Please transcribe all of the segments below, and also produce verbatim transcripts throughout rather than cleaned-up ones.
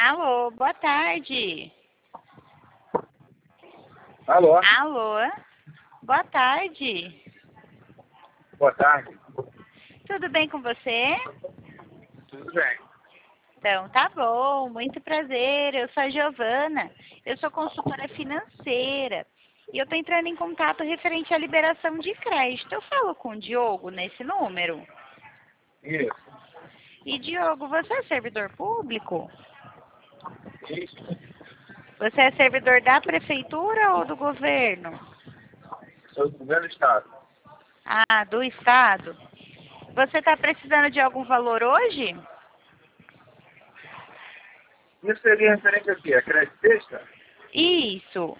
Alô, boa tarde. Alô? Alô, boa tarde. Boa tarde. Tudo bem com você? Tudo bem. Então, tá bom, muito prazer. Eu sou a Giovana, eu sou consultora financeira e eu tô entrando em contato referente à liberação de crédito. Eu falo com o Diogo nesse número. Isso. E, Diogo, você é servidor público? Isso. Você é servidor da prefeitura ou do governo? Sou do governo do estado. Ah, do estado. Você está precisando de algum valor hoje? Isso seria referente a quê? A crédito extra? Isso.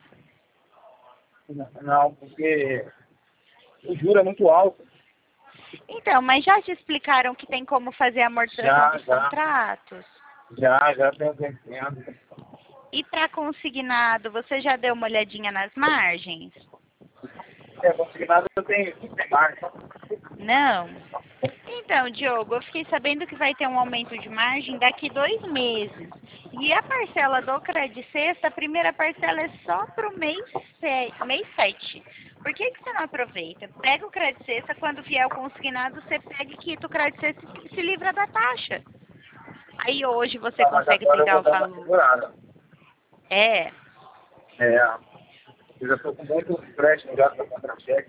Não, porque o juro é muito alto. Então, mas já te explicaram que tem como fazer a amortização Já, dos já. contratos? Já, já tenho entendendo. E para consignado, você já deu uma olhadinha nas margens? É, consignado eu tenho, tem mais. Não? Então, Diogo, eu fiquei sabendo que vai ter um aumento de margem daqui dois meses. E a parcela do Crédito Sexta, a primeira parcela é só para o mês, se... mês sete. Por que, que você não aproveita? Pega o Crédito Sexta, quando vier o consignado, você pega e quita o Crédito Sexta e se livra da taxa. Aí hoje você Tá, mas consegue agora eu pegar vou o dar uma valor. segurada. É. É, eu já estou com muito empréstimo já para contra-cheque.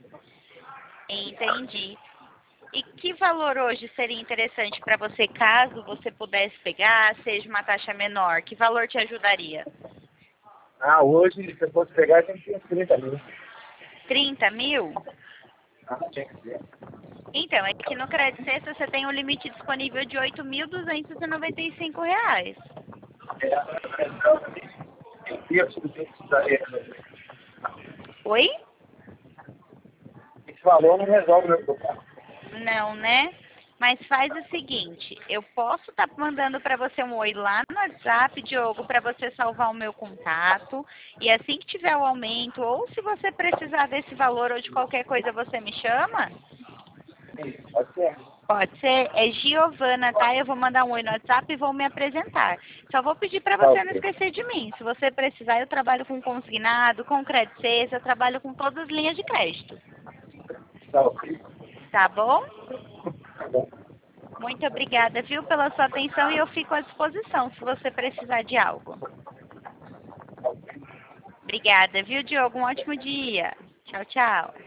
Entendi. E que valor hoje seria interessante para você, caso você pudesse pegar, seja uma taxa menor? Que valor te ajudaria? Ah, hoje, se eu fosse pegar, tem que ter uns trinta mil. trinta mil? Ah, tinha que ser. Então, é que no Crédito Sexta você tem um limite disponível de oito mil duzentos e noventa e cinco reais. Isso que precisaria. Oi? Esse valor não resolve meu problema. Não, né? Mas faz o seguinte, eu posso estar mandando para você um oi lá no WhatsApp, Diogo, para você salvar o meu contato. E assim que tiver o aumento, ou se você precisar desse valor ou de qualquer coisa, você me chama? Pode ser. Pode ser? É Giovana, tá? Eu vou mandar um oi no WhatsApp e vou me apresentar. Só vou pedir para Tá você não ok. esquecer de mim. Se você precisar, eu trabalho com consignado, com crédito Sexta, eu trabalho com todas as linhas de crédito. Tá ok. Tá bom? Tá bom. Muito obrigada, viu, pela sua atenção e eu fico à disposição se você precisar de algo. Obrigada, viu, Diogo? Um ótimo dia. Tchau, tchau.